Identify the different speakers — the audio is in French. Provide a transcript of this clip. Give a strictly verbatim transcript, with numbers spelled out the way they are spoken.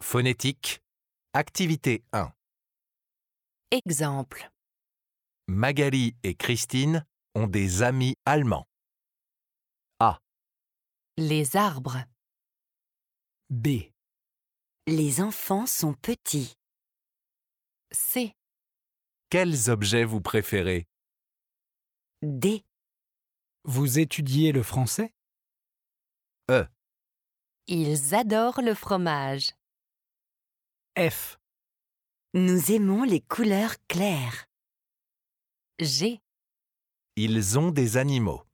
Speaker 1: Phonétique. Activité un.
Speaker 2: Exemple.
Speaker 1: Magali et Christine ont des amis allemands. A.
Speaker 2: Les arbres.
Speaker 3: B.
Speaker 4: Les enfants sont petits.
Speaker 2: C.
Speaker 1: Quels objets vous préférez?
Speaker 4: D.
Speaker 3: Vous étudiez le français?
Speaker 1: E.
Speaker 2: Ils adorent le fromage.
Speaker 3: F.
Speaker 4: Nous aimons les couleurs claires.
Speaker 2: G.
Speaker 1: Ils ont des animaux.